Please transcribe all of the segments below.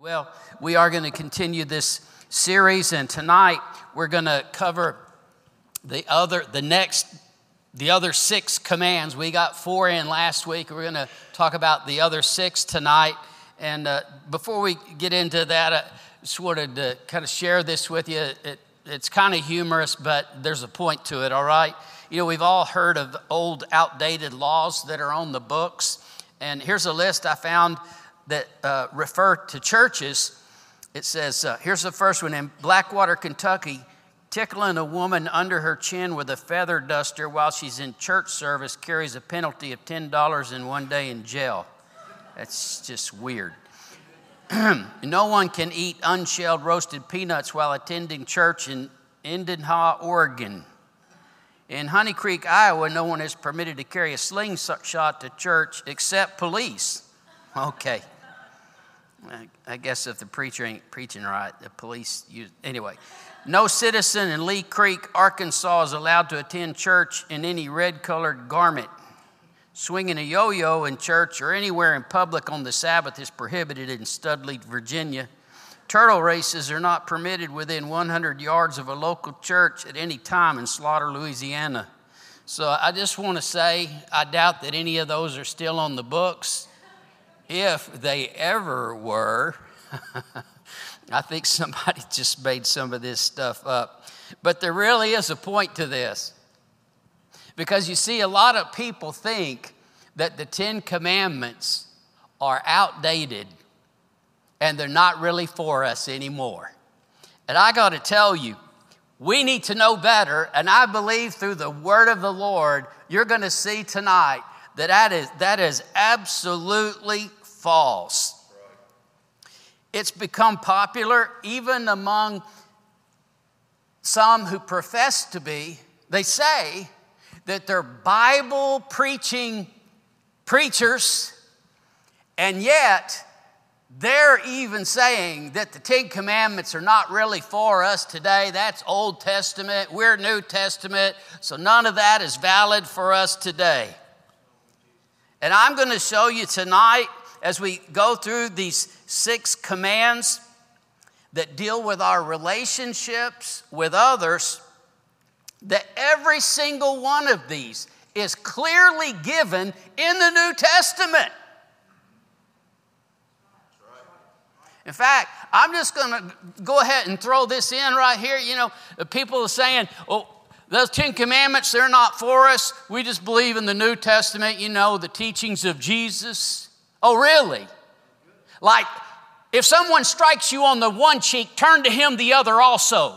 Well, we are going to continue this series, and tonight we're going to cover the other 6 commands. We got 4 in last week. We're going to talk about the other 6 tonight. And before we get into that, I just wanted to kind of share this with you. It's kind of humorous, but there's a point to it, all right? You know, we've all heard of old, outdated laws that are on the books. And here's a list I found that refer to churches. It says, here's the first one. In Blackwater, Kentucky, tickling a woman under her chin with a feather duster while she's in church service carries a penalty of $10 and 1 day in jail. That's just weird. No one can eat unshelled roasted peanuts while attending church in Endenhaw, Oregon. In Honey Creek, Iowa, no one is permitted to carry a slingshot to church except police. Okay. I guess if the preacher ain't preaching right, the police use... Anyway, no citizen in Lee Creek, Arkansas is allowed to attend church in any red-colored garment. Swinging a yo-yo in church or anywhere in public on the Sabbath is prohibited in Studley, Virginia. Turtle races are not permitted within 100 yards of a local church at any time in Slaughter, Louisiana. So I just want to say, I doubt that any of those are still on the books. If they ever were, I think somebody just made some of this stuff up. But there really is a point to this. Because you see, a lot of people think that the 10 Commandments are outdated and they're not really for us anymore. And I got to tell you, we need to know better. And I believe through the word of the Lord, you're going to see tonight that is absolutely false. It's become popular even among some who profess to be. They say that they're Bible preaching preachers, and yet they're even saying that the 10 Commandments are not really for us today. That's Old Testament. We're New Testament, so none of that is valid for us today. And I'm going to show you tonight, as we go through these 6 commands that deal with our relationships with others, that every single one of these is clearly given in the New Testament. In fact, I'm just going to go ahead and throw this in right here. You know, people are saying, oh, those 10 Commandments, they're not for us. We just believe in the New Testament, you know, the teachings of Jesus. Oh, really? Like, if someone strikes you on the one cheek, turn to him the other also.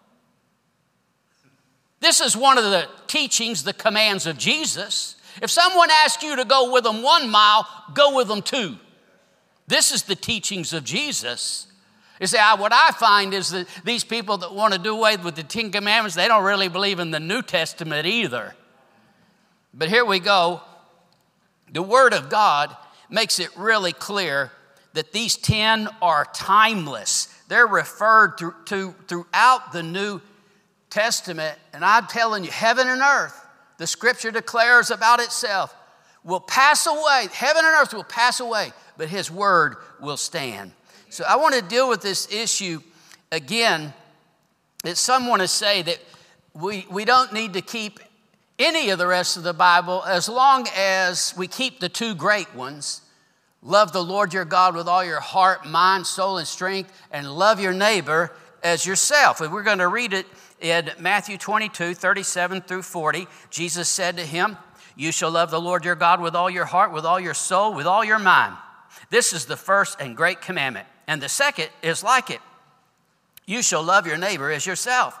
This is one of the teachings, the commands of Jesus. If someone asks you to go with them 1 mile, go with them 2. This is the teachings of Jesus. You see, what I find is that these people that want to do away with the 10 Commandments, they don't really believe in the New Testament either. But here we go. The Word of God makes it really clear that these 10 are timeless. They're referred to throughout the New Testament. And I'm telling you, heaven and earth, the Scripture declares about itself, will pass away. Heaven and earth will pass away, but His Word will stand. So I want to deal with this issue again. That some want to say that we don't need to keep any of the rest of the Bible as long as we keep the 2 great ones. Love the Lord your God with all your heart, mind, soul, and strength, and love your neighbor as yourself. And we're going to read it in Matthew 22, 37 through 40. Jesus said to him, you shall love the Lord your God with all your heart, with all your soul, with all your mind. This is the first and great commandment. And the second is like it. You shall love your neighbor as yourself.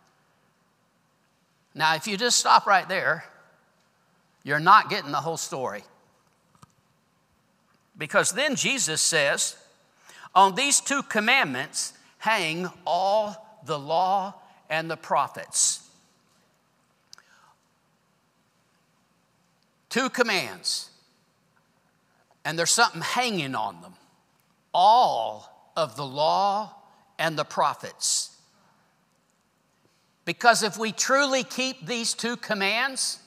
Now, if you just stop right there, you're not getting the whole story. Because then Jesus says, on these 2 commandments hang all the law and the prophets. 2 commands. And there's something hanging on them. All of the law and the prophets. Because if we truly keep these 2 commands,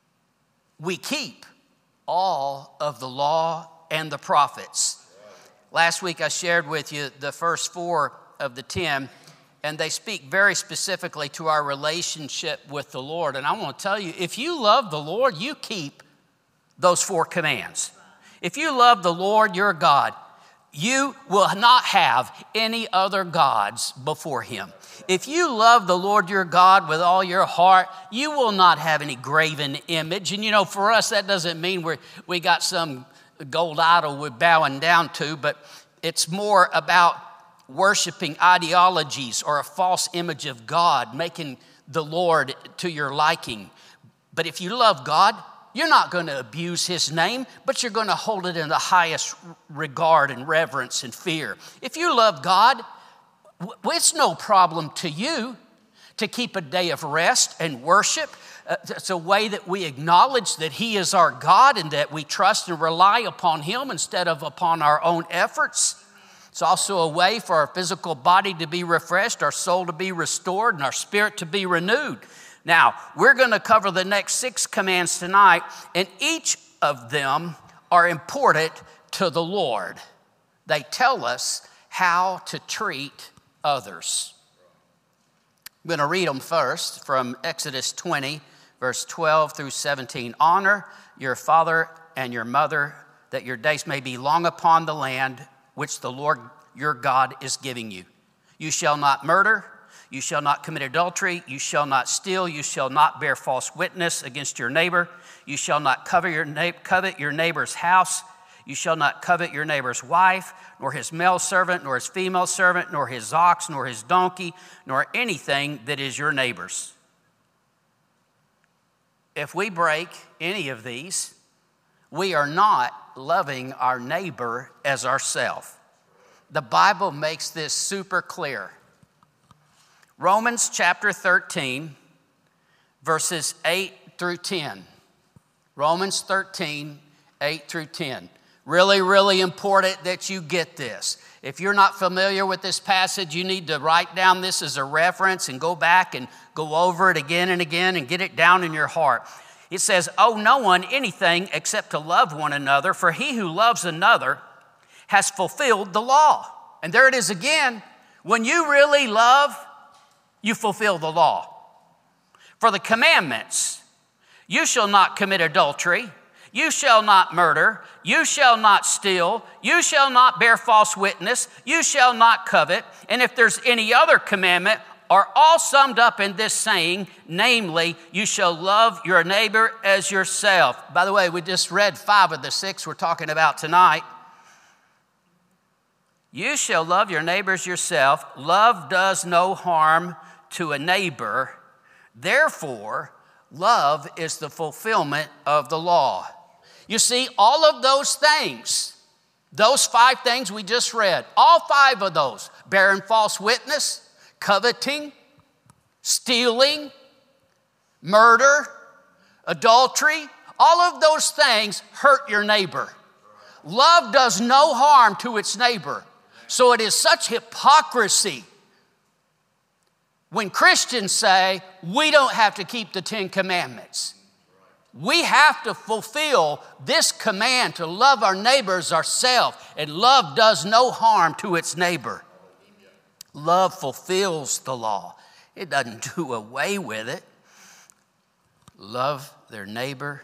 we keep all of the law and the prophets. Last week I shared with you the first 4 of the 10, and they speak very specifically to our relationship with the Lord. And I want to tell you, if you love the Lord, you keep those 4 commands. If you love the Lord your God, you will not have any other gods before him. If you love the Lord your God with all your heart, you will not have any graven image. And you know, for us, that doesn't mean we got some gold idol we're bowing down to, but it's more about worshiping ideologies or a false image of God, making the Lord to your liking. But if you love God, you're not going to abuse his name, but you're going to hold it in the highest regard and reverence and fear. If you love God, it's no problem to you to keep a day of rest and worship. It's a way that we acknowledge that he is our God and that we trust and rely upon him instead of upon our own efforts. It's also a way for our physical body to be refreshed, our soul to be restored, and our spirit to be renewed. Now, we're going to cover the next 6 commands tonight, and each of them are important to the Lord. They tell us how to treat others. I'm going to read them first from Exodus 20, verse 12 through 17. Honor your father and your mother, that your days may be long upon the land which the Lord your God is giving you. You shall not murder. You shall not commit adultery. You shall not steal. You shall not bear false witness against your neighbor. You shall not covet your neighbor's house. You shall not covet your neighbor's wife, nor his male servant, nor his female servant, nor his ox, nor his donkey, nor anything that is your neighbor's. If we break any of these, we are not loving our neighbor as ourselves. The Bible makes this super clear. Romans chapter 13, verses 8 through 10. Romans 13, 8 through 10. Really, really important that you get this. If you're not familiar with this passage, you need to write down this as a reference and go back and go over it again and again and get it down in your heart. It says, owe no one anything except to love one another, for he who loves another has fulfilled the law. And there it is again. When you really love, you fulfill the law. For the commandments, you shall not commit adultery, you shall not murder, you shall not steal, you shall not bear false witness, you shall not covet, and if there's any other commandment, are all summed up in this saying, namely, you shall love your neighbor as yourself. By the way, we just read 5 of the 6 we're talking about tonight. You shall love your neighbor as yourself. Love does no harm to a neighbor. Therefore, love is the fulfillment of the law. You see, all of those things, those 5 things we just read, all 5 of those, bearing false witness, coveting, stealing, murder, adultery, all of those things hurt your neighbor. Love does no harm to its neighbor. So it is such hypocrisy when Christians say we don't have to keep the 10 commandments. We have to fulfill this command to love our neighbors ourselves, and love does no harm to its neighbor. Love fulfills the law. It doesn't do away with it. Love their neighbor.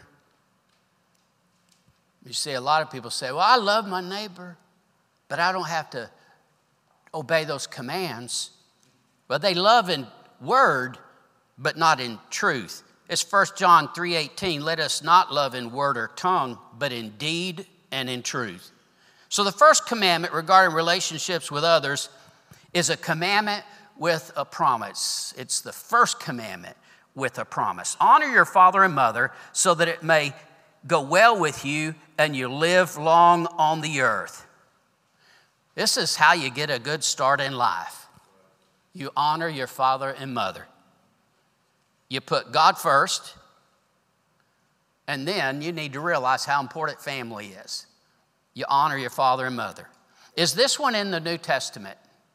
You see, a lot of people say, well, I love my neighbor, but I don't have to obey those commands. Well, they love in word, but not in truth. It's 1 John 3:18. Let us not love in word or tongue, but in deed and in truth. So the first commandment regarding relationships with others is a commandment with a promise. It's the first commandment with a promise. Honor your father and mother so that it may go well with you and you live long on the earth. This is how you get a good start in life. You honor your father and mother. You put God first, and then you need to realize how important family is. You honor your father and mother. Is this one in the New Testament?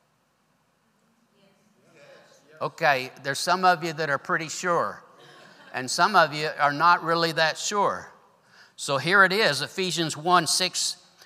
Okay, there's some of you that are pretty sure, and some of you are not really that sure. So here it is, Ephesians 1:6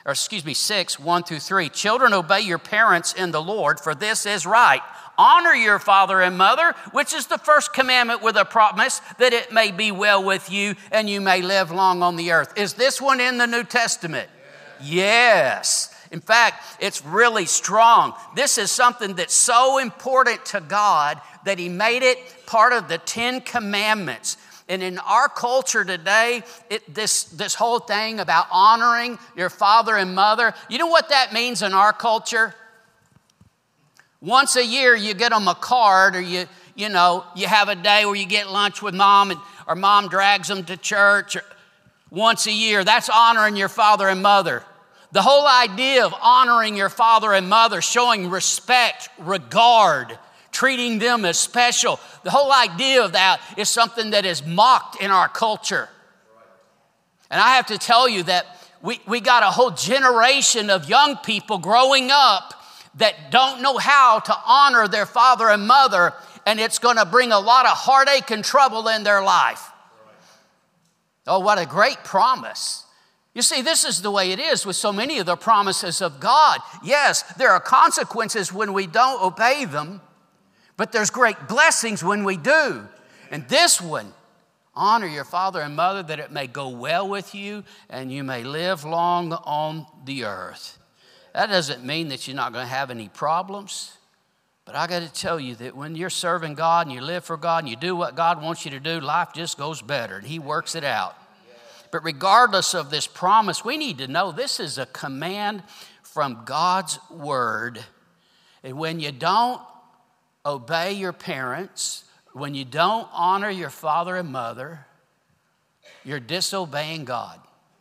6, 1 through 3. Children, obey your parents in the Lord, for this is right. Honor your father and mother, which is the first commandment with a promise that it may be well with you and you may live long on the earth. Is this one in the New Testament? Yes. In fact, it's really strong. This is something that's so important to God that he made it part of the 10 Commandments. And in our culture today, this whole thing about honoring your father and mother, you know what that means in our culture? Once a year, you get them a card, or you have a day where you get lunch with mom, or mom drags them to church. Once a year, that's honoring your father and mother. The whole idea of honoring your father and mother, showing respect, regard, treating them as special, the whole idea of that is something that is mocked in our culture. And I have to tell you that we got a whole generation of young people growing up that don't know how to honor their father and mother, and it's going to bring a lot of heartache and trouble in their life. Oh, what a great promise. You see, this is the way it is with so many of the promises of God. Yes, there are consequences when we don't obey them, but there's great blessings when we do. And this one, honor your father and mother that it may go well with you and you may live long on the earth. That doesn't mean that you're not going to have any problems. But I got to tell you that when you're serving God and you live for God and you do what God wants you to do, life just goes better and he works it out. But regardless of this promise, we need to know this is a command from God's word. And when you don't obey your parents, when you don't honor your father and mother, you're disobeying God.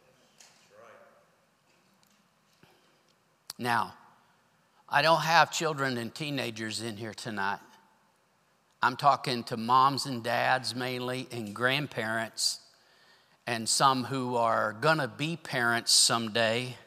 Now, I don't have children and teenagers in here tonight. I'm talking to moms and dads mainly, and grandparents, and some who are going to be parents someday.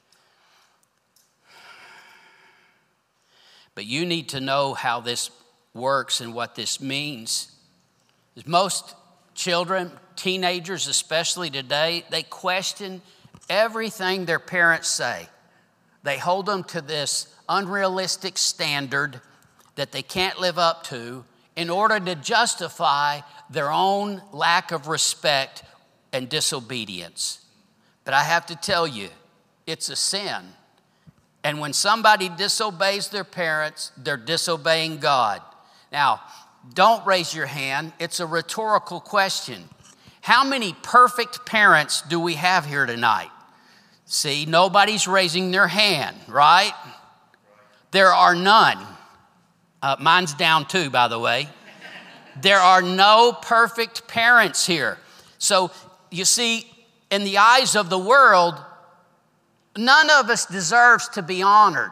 But you need to know how this works and what this means. Most children, teenagers especially today, they question everything their parents say. They hold them to this unrealistic standard that they can't live up to in order to justify their own lack of respect and disobedience. But I have to tell you, it's a sin. And when somebody disobeys their parents, they're disobeying God. Now, don't raise your hand. It's a rhetorical question. How many perfect parents do we have here tonight? See, nobody's raising their hand, right? There are none. Mine's down too, by the way. There are no perfect parents here. So, you see, in the eyes of the world, none of us deserves to be honored.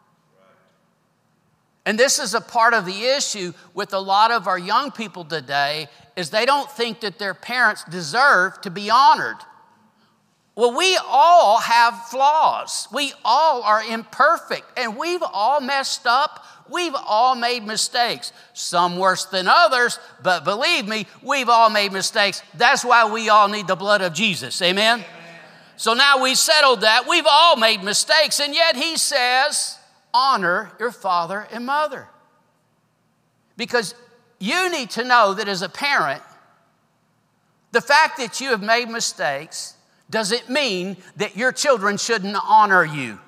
And this is a part of the issue with a lot of our young people today, is they don't think that their parents deserve to be honored. Well, we all have flaws. We all are imperfect, and we've all messed up. We've all made mistakes, some worse than others, but believe me, we've all made mistakes. That's why we all need the blood of Jesus, amen? So now we settled that. We've all made mistakes, and yet he says, honor your father and mother. Because you need to know that as a parent, the fact that you have made mistakes doesn't mean that your children shouldn't honor you.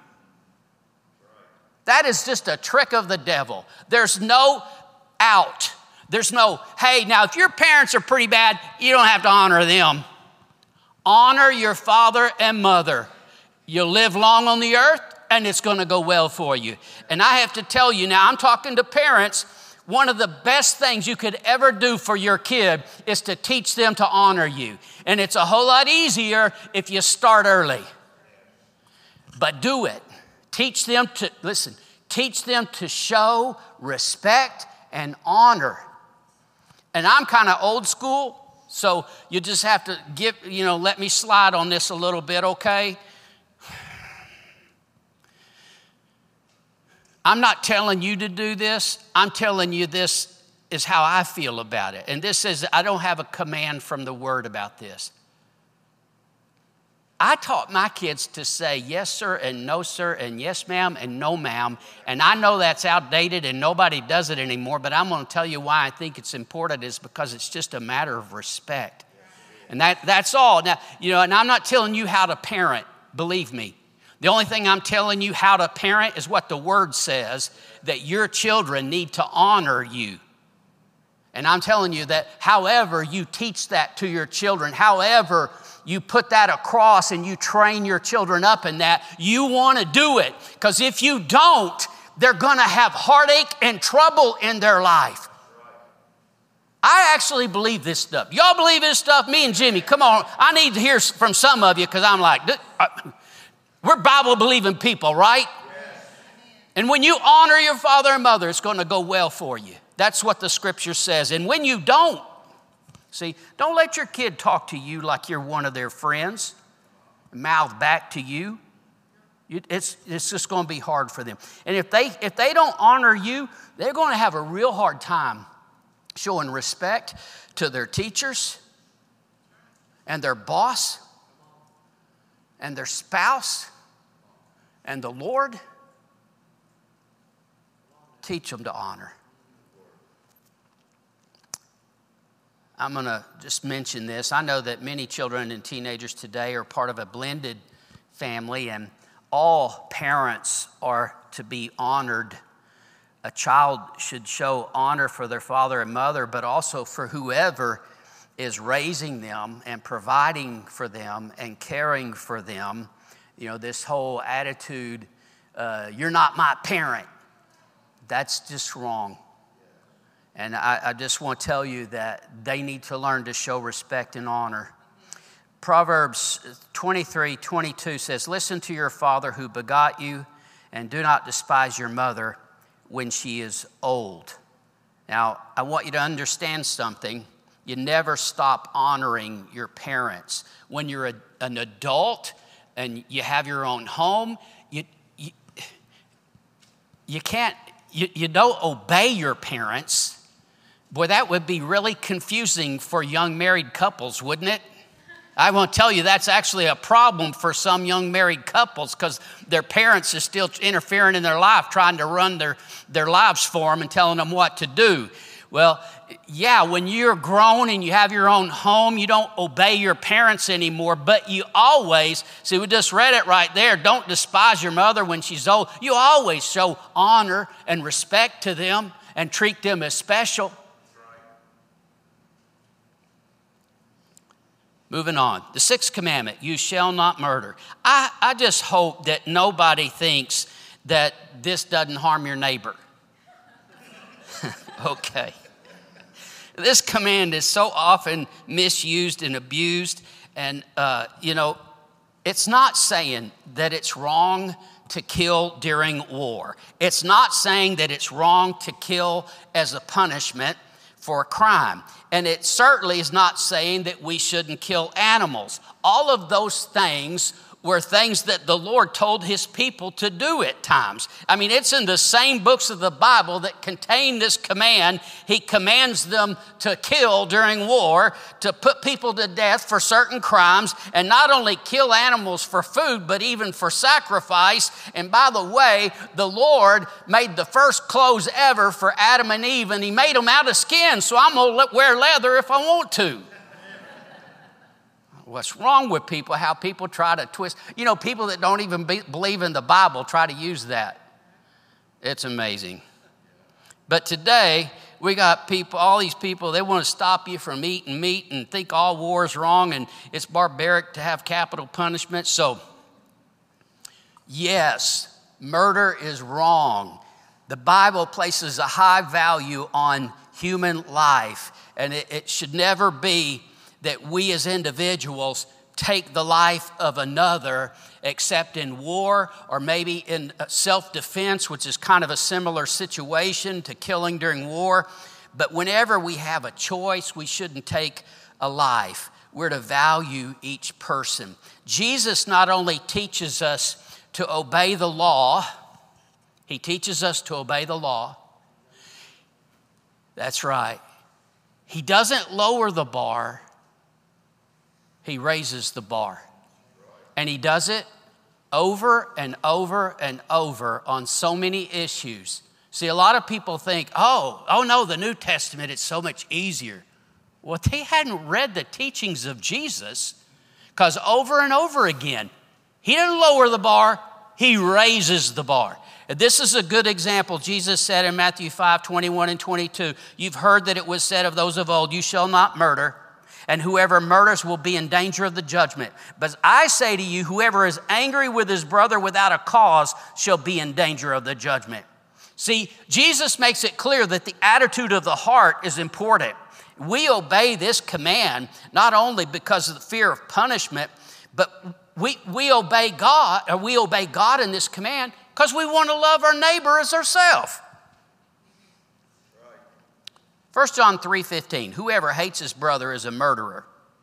That is just a trick of the devil. There's no out. There's no, hey, now if your parents are pretty bad, you don't have to honor them. Honor your father and mother. You'll live long on the earth, and it's going to go well for you. And I have to tell you now, I'm talking to parents, one of the best things you could ever do for your kid is to teach them to honor you. And it's a whole lot easier if you start early. But do it. Teach them to show respect and honor. And I'm kind of old school, so you just have to let me slide on this a little bit, okay? I'm not telling you to do this. I'm telling you this is how I feel about it. And this is, I don't have a command from the word about this. I taught my kids to say yes, sir, and no, sir, and yes, ma'am, and no, ma'am. And I know that's outdated and nobody does it anymore, but I'm going to tell you why I think it's important is because it's just a matter of respect. And that's all. Now, and I'm not telling you how to parent, believe me. The only thing I'm telling you how to parent is what the Word says, that your children need to honor you. And I'm telling you that however you teach that to your children, however you put that across and you train your children up in that, you want to do it. Because if you don't, they're going to have heartache and trouble in their life. I actually believe this stuff. Y'all believe this stuff? Me and Jimmy, come on. I need to hear from some of you because I'm like, we're Bible-believing people, right? Yes. And when you honor your father and mother, it's going to go well for you. That's what the scripture says. And when you don't, don't let your kid talk to you like you're one of their friends, mouth back to you. It's just going to be hard for them. And if they don't honor you, they're going to have a real hard time showing respect to their teachers and their boss and their spouse and the Lord. Teach them to honor. I'm going to just mention this. I know that many children and teenagers today are part of a blended family, and all parents are to be honored. A child should show honor for their father and mother, but also for whoever is raising them and providing for them and caring for them. This whole attitude, you're not my parent, that's just wrong. And I just want to tell you that they need to learn to show respect and honor. Proverbs 23:22 says, listen to your father who begot you, and do not despise your mother when she is old. Now, I want you to understand something. You never stop honoring your parents. When you're an adult and you have your own home, you can't, you don't obey your parents. Boy, that would be really confusing for young married couples, wouldn't it? I want to tell you that's actually a problem for some young married couples because their parents are still interfering in their life, trying to run their lives for them and telling them what to do. Well, yeah, when you're grown and you have your own home, you don't obey your parents anymore, but you always, we just read it right there, don't despise your mother when she's old. You always show honor and respect to them and treat them as special. Moving on. The sixth commandment, you shall not murder. I just hope that nobody thinks that this doesn't harm your neighbor. Okay. This command is so often misused and abused. And, it's not saying that it's wrong to kill during war. It's not saying that it's wrong to kill as a punishment for a crime. And it certainly is not saying that we shouldn't kill animals. All of those things were things that the Lord told his people to do at times. I mean, it's in the same books of the Bible that contain this command. He commands them to kill during war, to put people to death for certain crimes, and not only kill animals for food, but even for sacrifice. And by the way, the Lord made the first clothes ever for Adam and Eve, and he made them out of skin, so I'm going to wear leather if I want to. What's wrong with people, how people try to twist. People that don't even believe in the Bible try to use that. It's amazing. But today, we got people, all these people, they want to stop you from eating meat and think all war is wrong and it's barbaric to have capital punishment. So, yes, murder is wrong. The Bible places a high value on human life, and it should never be that we as individuals take the life of another except in war or maybe in self-defense, which is kind of a similar situation to killing during war. But whenever we have a choice, we shouldn't take a life. We're to value each person. Jesus not only teaches us to obey the law, he teaches us to obey the law. That's right. He doesn't lower the bar. He raises the bar. And he does it over and over and over on so many issues. See, a lot of people think, oh no, the New Testament is so much easier. Well, they hadn't read the teachings of Jesus, because over and over again, he didn't lower the bar, he raises the bar. And this is a good example. Jesus said in Matthew 5:21 and 22, you've heard that it was said of those of old, you shall not murder, and whoever murders will be in danger of the judgment. But I say to you, whoever is angry with his brother without a cause shall be in danger of the judgment. See, Jesus makes it clear that the attitude of the heart is important. We obey this command not only because of the fear of punishment, but we obey God in this command because we want to love our neighbor as ourselves. 1 John 3:15, whoever hates his brother is a murderer.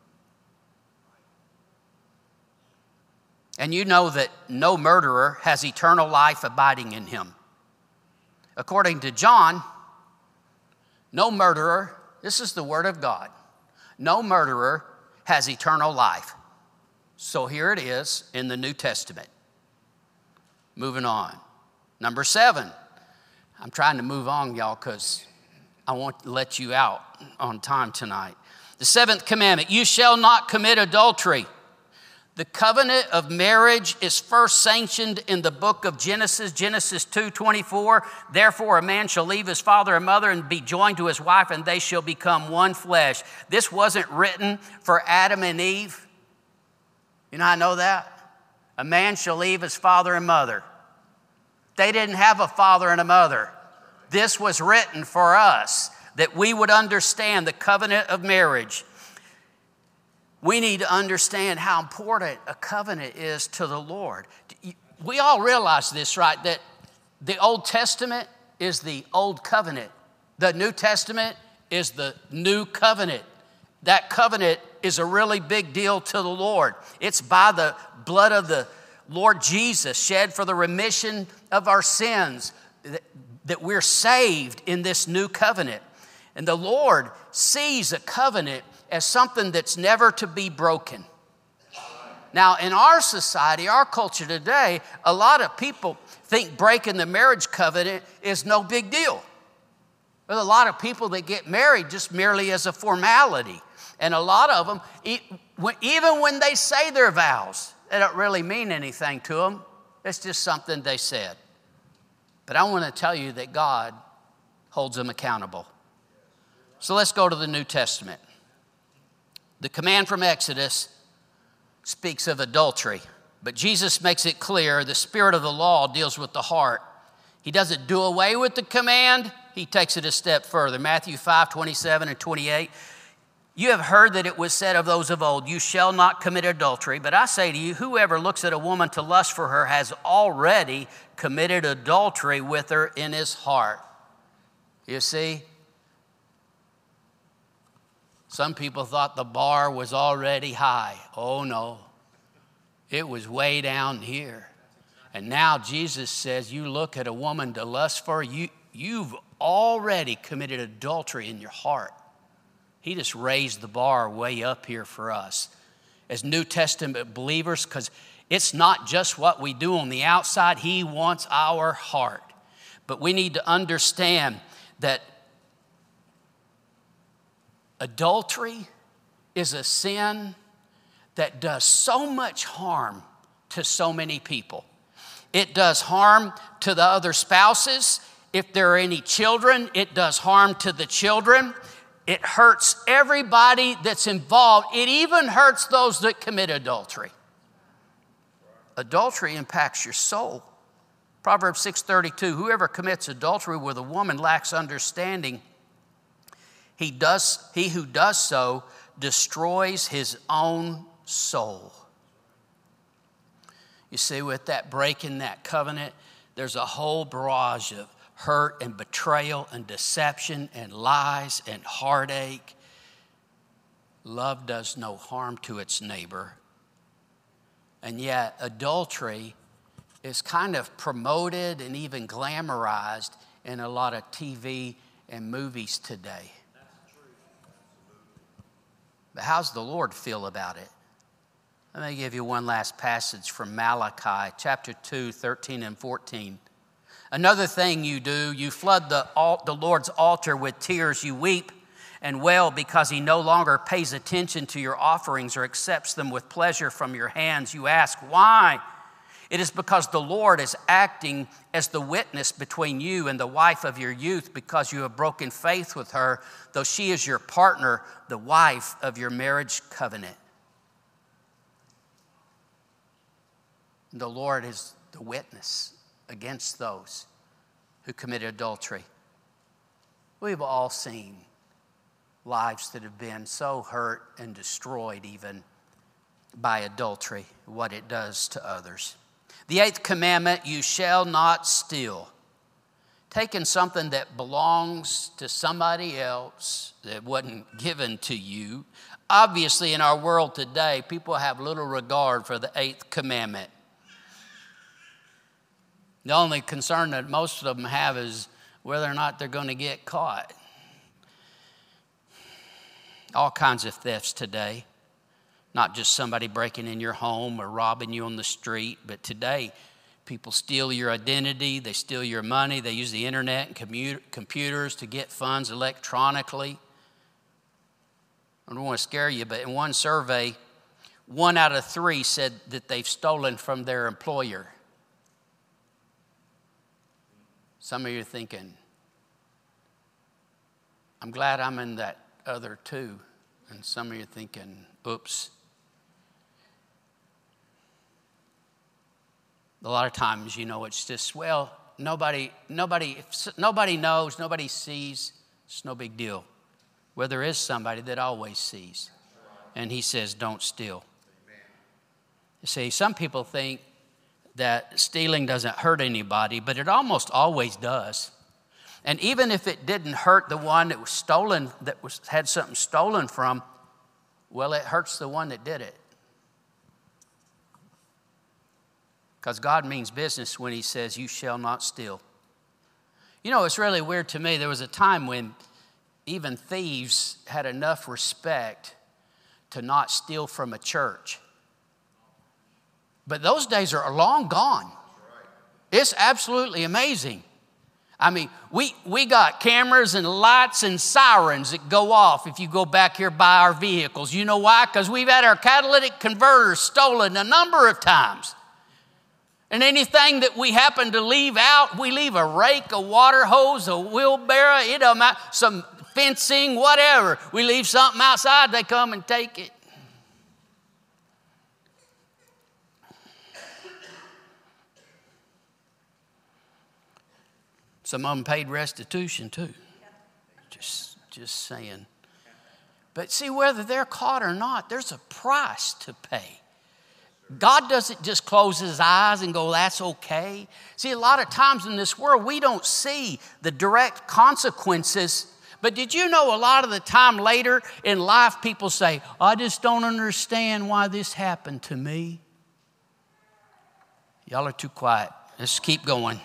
And you know that no murderer has eternal life abiding in him. According to John, no murderer, this is the word of God, no murderer has eternal life. So here it is in the New Testament. Moving on. Number 7. I'm trying to move on, y'all, because I want to let you out on time tonight. The 7th commandment, you shall not commit adultery. The covenant of marriage is first sanctioned in the book of Genesis 2:24. Therefore, a man shall leave his father and mother and be joined to his wife, and they shall become one flesh. This wasn't written for Adam and Eve. You know how I know that? A man shall leave his father and mother. They didn't have a father and a mother. This was written for us, that we would understand the covenant of marriage. We need to understand how important a covenant is to the Lord. We all realize this, right? That the Old Testament is the Old Covenant. The New Testament is the New Covenant. That covenant is a really big deal to the Lord. It's by the blood of the Lord Jesus shed for the remission of our sins that we're saved in this new covenant. And the Lord sees a covenant as something that's never to be broken. Now, in our society, our culture today, a lot of people think breaking the marriage covenant is no big deal. There's a lot of people that get married just merely as a formality. And a lot of them, even when they say their vows, they don't really mean anything to them. It's just something they said. But I want to tell you that God holds them accountable. So let's go to the New Testament. The command from Exodus speaks of adultery, but Jesus makes it clear the spirit of the law deals with the heart. He doesn't do away with the command, he takes it a step further. Matthew 5:27 and 28. You have heard that it was said of those of old, you shall not commit adultery. But I say to you, whoever looks at a woman to lust for her has already committed adultery with her in his heart. You see? Some people thought the bar was already high. Oh no, it was way down here. And now Jesus says, you look at a woman to lust for her, you've already committed adultery in your heart. He just raised the bar way up here for us as New Testament believers, because it's not just what we do on the outside. He wants our heart. But we need to understand that adultery is a sin that does so much harm to so many people. It does harm to the other spouses. If there are any children, it does harm to the children. It hurts everybody that's involved. It even hurts those that commit adultery. Adultery impacts your soul. Proverbs 6:32, whoever commits adultery with a woman lacks understanding. He who does so destroys his own soul. You see, with that breaking that covenant, there's a whole barrage of hurt and betrayal and deception and lies and heartache. Love does no harm to its neighbor. And yet adultery is kind of promoted and even glamorized in a lot of TV and movies today. But how's the Lord feel about it? Let me give you one last passage from Malachi, chapter 2, 13 and 14. Another thing you do, you flood the Lord's altar with tears. You weep and wail because he no longer pays attention to your offerings or accepts them with pleasure from your hands. You ask, why? It is because the Lord is acting as the witness between you and the wife of your youth, because you have broken faith with her, though she is your partner, the wife of your marriage covenant. The Lord is the witness against those who committed adultery. We've all seen lives that have been so hurt and destroyed even by adultery, what it does to others. The 8th commandment, you shall not steal. Taking something that belongs to somebody else that wasn't given to you. Obviously, in our world today, people have little regard for the 8th commandment. The only concern that most of them have is whether or not they're going to get caught. All kinds of thefts today. Not just somebody breaking in your home or robbing you on the street, but today people steal your identity, they steal your money, they use the internet and computers to get funds electronically. I don't want to scare you, but in one survey, 1 out of 3 said that they've stolen from their employer. Some of you are thinking, I'm glad I'm in that other 2. And some of you are thinking, oops. A lot of times, it's just, well, nobody knows, nobody sees, it's no big deal. Well, there is somebody that always sees. And he says, don't steal. You see, some people think that stealing doesn't hurt anybody, but it almost always does. And even if it didn't hurt the one that was stolen, had something stolen from, well, it hurts the one that did it. Because God means business when he says, you shall not steal. It's really weird to me. There was a time when even thieves had enough respect to not steal from a church. But those days are long gone. It's absolutely amazing. I mean, we got cameras and lights and sirens that go off if you go back here by our vehicles. You know why? Because we've had our catalytic converters stolen a number of times. And anything that we happen to leave out, we leave a rake, a water hose, a wheelbarrow, some fencing, whatever. We leave something outside, they come and take it. Some of them paid restitution too. Just saying. But see, whether they're caught or not, there's a price to pay. God doesn't just close his eyes and go, that's okay. See, a lot of times in this world, we don't see the direct consequences. But did you know a lot of the time later in life, people say, I just don't understand why this happened to me. Y'all are too quiet. Let's keep going.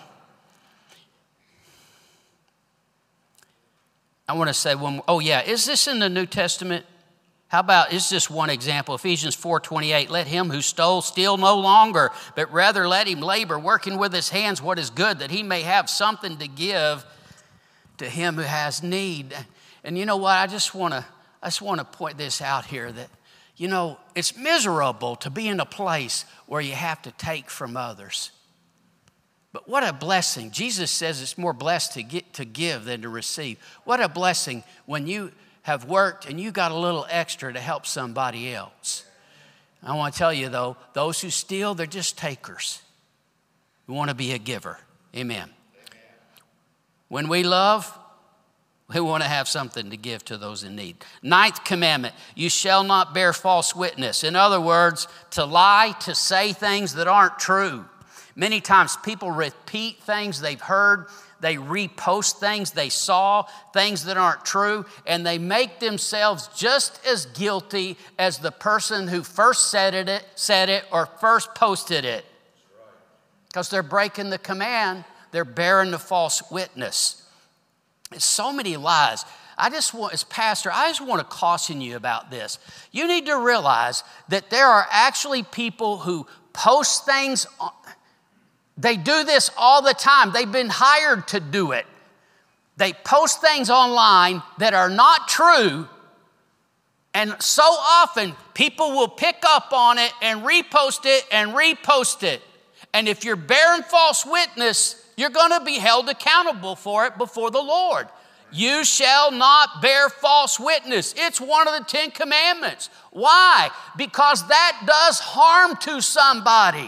I want to say is this in the New Testament? How about, is this one example? Ephesians 4:28, let him who stole steal no longer, but rather let him labor, working with his hands what is good, that he may have something to give to him who has need. And you know what? I just want to point this out here that, it's miserable to be in a place where you have to take from others. But what a blessing. Jesus says it's more blessed to give than to receive. What a blessing when you have worked and you got a little extra to help somebody else. I want to tell you, though, those who steal, they're just takers. We want to be a giver. Amen. When we love, we want to have something to give to those in need. 9th commandment, you shall not bear false witness. In other words, to lie, to say things that aren't true. Many times people repeat things they've heard. They repost things they saw, things that aren't true, and they make themselves just as guilty as the person who first said it or first posted it. Because they're breaking the command. They're bearing the false witness. It's so many lies. as pastor, I just want to caution you about this. You need to realize that there are actually people who post things. They do this all the time. They've been hired to do it. They post things online that are not true. And so often, people will pick up on it and repost it and repost it. And if you're bearing false witness, you're going to be held accountable for it before the Lord. You shall not bear false witness. It's one of the 10 Commandments. Why? Because that does harm to somebody.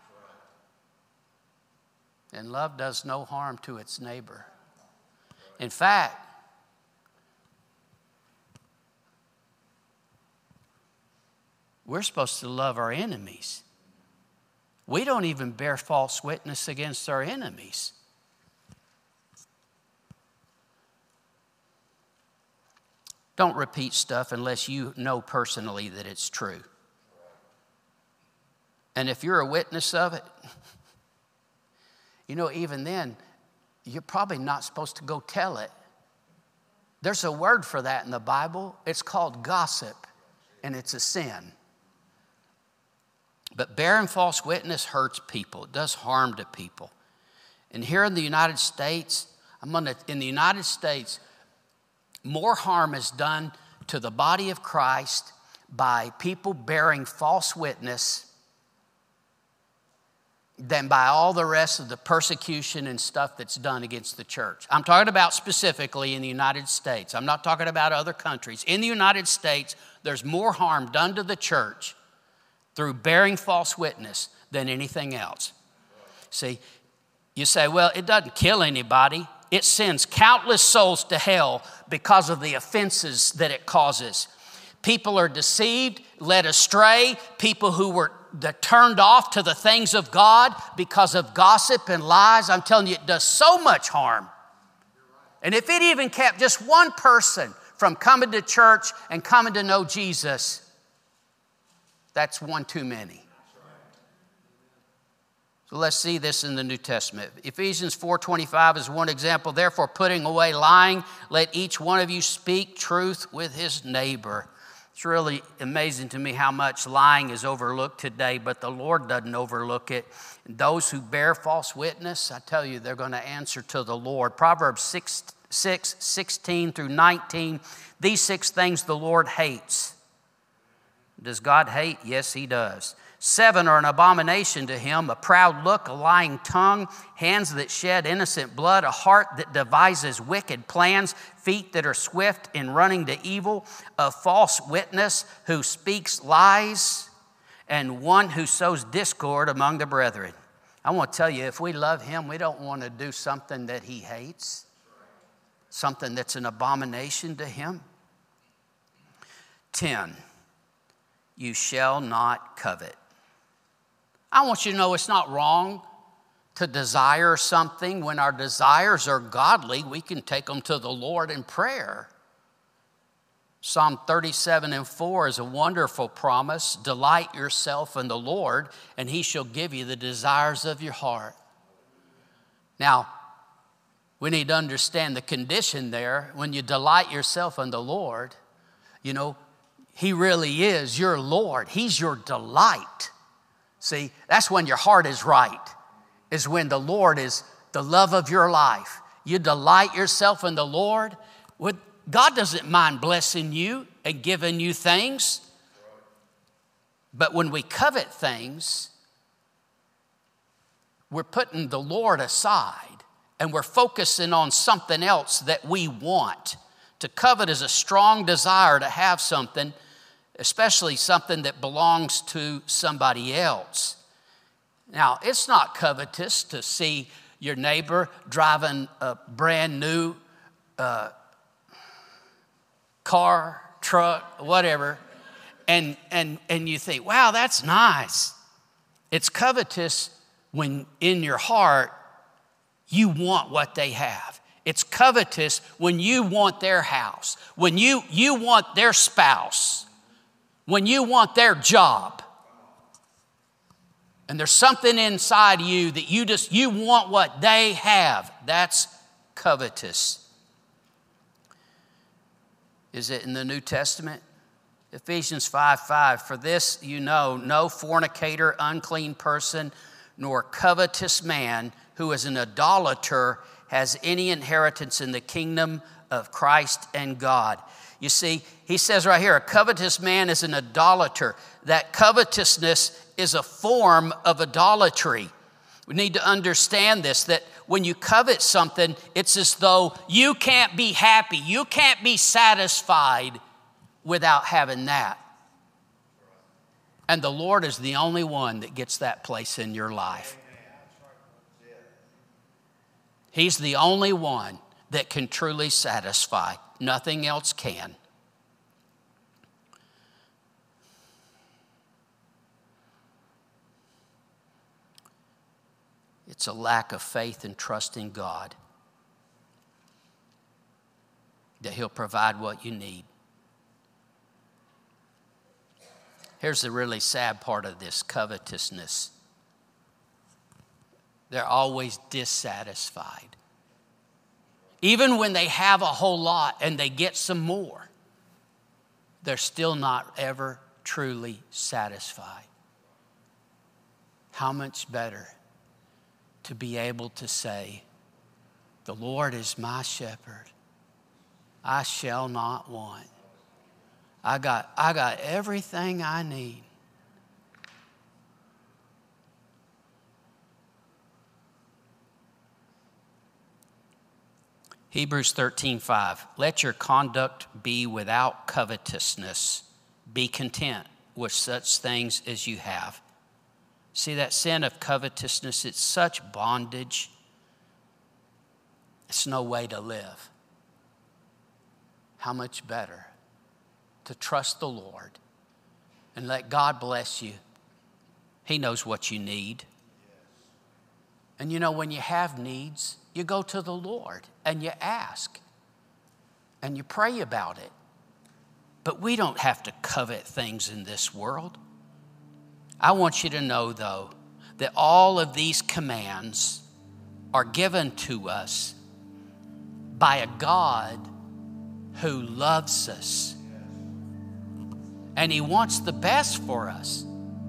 And love does no harm to its neighbor. In fact, we're supposed to love our enemies. We don't even bear false witness against our enemies. Don't repeat stuff unless you know personally that it's true. And if you're a witness of it, even then, you're probably not supposed to go tell it. There's a word for that in the Bible. It's called gossip, and it's a sin. But bearing false witness hurts people. It does harm to people. And here in the United States, more harm is done to the body of Christ by people bearing false witness than by all the rest of the persecution and stuff that's done against the church. I'm talking about specifically in the United States. I'm not talking about other countries. In the United States, there's more harm done to the church through bearing false witness than anything else. See, you say, well, it doesn't kill anybody. It sends countless souls to hell because of the offenses that it causes. People are deceived, led astray. People who were turned off to the things of God because of gossip and lies. I'm telling you, it does so much harm. And if it even kept just one person from coming to church and coming to know Jesus, that's one too many. So let's see this in the New Testament. Ephesians 4:25 is one example. Therefore, putting away lying, let each one of you speak truth with his neighbor. It's really amazing to me how much lying is overlooked today, but the Lord doesn't overlook it. And those who bear false witness, I tell you, they're going to answer to the Lord. Proverbs 6:16 through 19, these 6 things the Lord hates. Does God hate? Yes, he does. 7 are an abomination to him: a proud look, a lying tongue, hands that shed innocent blood, a heart that devises wicked plans, feet that are swift in running to evil, a false witness who speaks lies, and one who sows discord among the brethren. I want to tell you, if we love him, we don't want to do something that he hates, something that's an abomination to him. 10, you shall not covet. I want you to know it's not wrong to desire something. When our desires are godly, we can take them to the Lord in prayer. Psalm 37:4 is a wonderful promise. Delight yourself in the Lord, and he shall give you the desires of your heart. Now, we need to understand the condition there. When you delight yourself in the Lord, he really is your Lord. He's your delight. See, that's when your heart is right, is when the Lord is the love of your life. You delight yourself in the Lord. God doesn't mind blessing you and giving you things. But when we covet things, we're putting the Lord aside and we're focusing on something else that we want. To covet is a strong desire to have something, especially something that belongs to somebody else. Now, it's not covetous to see your neighbor driving a brand new car, truck, whatever, and you think, wow, that's nice. It's covetous when in your heart you want what they have. It's covetous when you want their house, when you want their spouse, when you want their job. And there's something inside you that you want what they have. That's covetous. Is it in the New Testament? Ephesians 5:5, for this you know, no fornicator, unclean person, nor covetous man who is an idolater has any inheritance in the kingdom of Christ and God. You see, he says right here, a covetous man is an idolater. That covetousness is a form of idolatry. We need to understand this, that when you covet something, it's as though you can't be happy, you can't be satisfied without having that. And the Lord is the only one that gets that place in your life. He's the only one that can truly satisfy. Nothing else can. It's a lack of faith and trust in God that He'll provide what you need. Here's the really sad part of this covetousness. They're always dissatisfied. Even when they have a whole lot and they get some more, they're still not ever truly satisfied. How much better to be able to say, the Lord is my shepherd. I shall not want. I got everything I need. Hebrews 13:5, let your conduct be without covetousness. Be content with such things as you have. See, that sin of covetousness, it's such bondage. It's no way to live. How much better to trust the Lord and let God bless you. He knows what you need. And you know, when you have needs, you go to the Lord and you ask and you pray about it. But we don't have to covet things in this world. I want you to know, though, that all of these commands are given to us by a God who loves us. And He wants the best for us.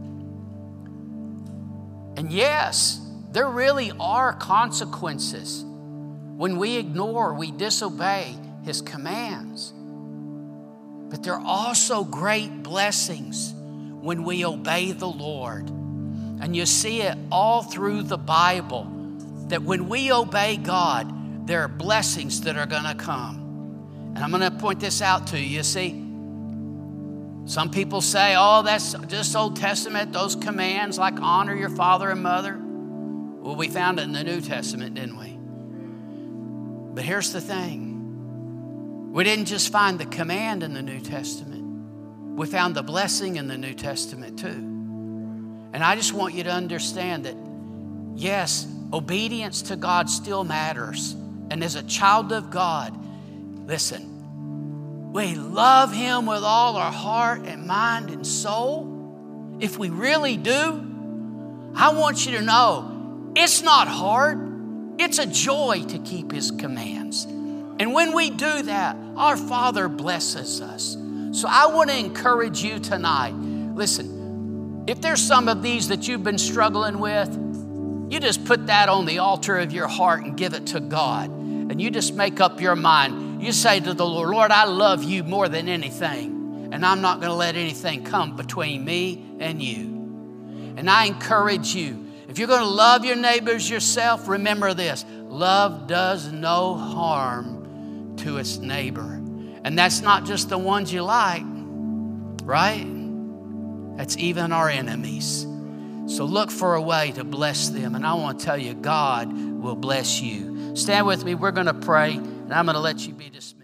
And yes, there really are consequences when we ignore, we disobey His commands. But there are also great blessings when we obey the Lord. And you see it all through the Bible, that when we obey God, there are blessings that are going to come. And I'm going to point this out to you. You see, some people say, oh, that's just Old Testament, those commands like honor your father and mother. Well, we found it in the New Testament, didn't we? But here's the thing. We didn't just find the command in the New Testament. We found the blessing in the New Testament too. And I just want you to understand that, yes, obedience to God still matters. And as a child of God, listen, we love Him with all our heart and mind and soul. If we really do, I want you to know it's not hard. It's a joy to keep His commands. And when we do that, our Father blesses us. So I want to encourage you tonight. Listen, if there's some of these that you've been struggling with, you just put that on the altar of your heart and give it to God. And you just make up your mind. You say to the Lord, Lord, I love you more than anything. And I'm not going to let anything come between me and you. And I encourage you, if you're going to love your neighbors yourself, remember this. Love does no harm to its neighbor. And that's not just the ones you like, right? That's even our enemies. So look for a way to bless them. And I want to tell you, God will bless you. Stand with me. We're going to pray, and I'm going to let you be dismissed.